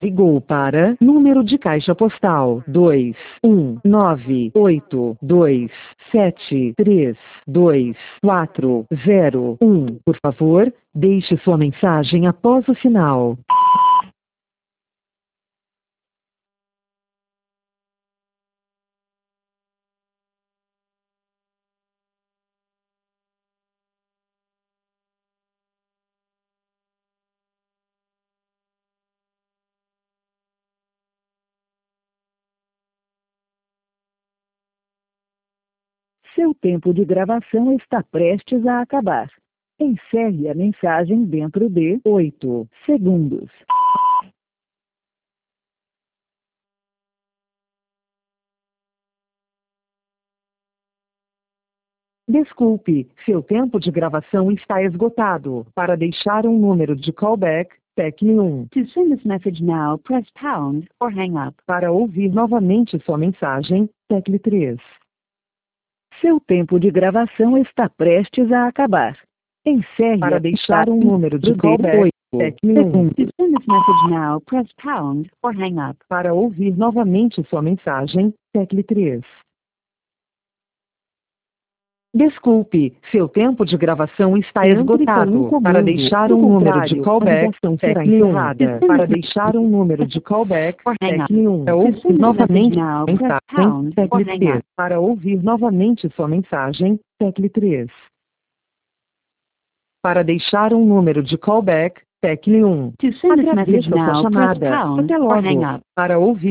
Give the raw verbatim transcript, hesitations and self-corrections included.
Ligou para número de caixa postal dois um nove oito dois sete três dois quatro zero um. Por favor, deixe sua mensagem após o sinal. Seu tempo de gravação está prestes a acabar. Encerre a mensagem dentro de oito segundos. Desculpe, seu tempo de gravação está esgotado. Para deixar um número de callback, tecle um. To send this message now, press pound or hang up. Para ouvir novamente sua mensagem, tecle três. Seu tempo de gravação está prestes a acabar. Encerre para deixar um número de callback, tecle um. To send this message now, press pound or hang up. Para ouvir novamente sua mensagem, tecle três. Desculpe, seu tempo de gravação está esgotado. Para deixar um número de callback, tecle um. Para deixar um número de callback, tecle um. Para ouvir novamente sua mensagem, tecle três. Para ouvir novamente sua mensagem, tecle três. Para deixar um número de callback, tecle um. Agradeço a sua chamada. Até logo. Para ouvir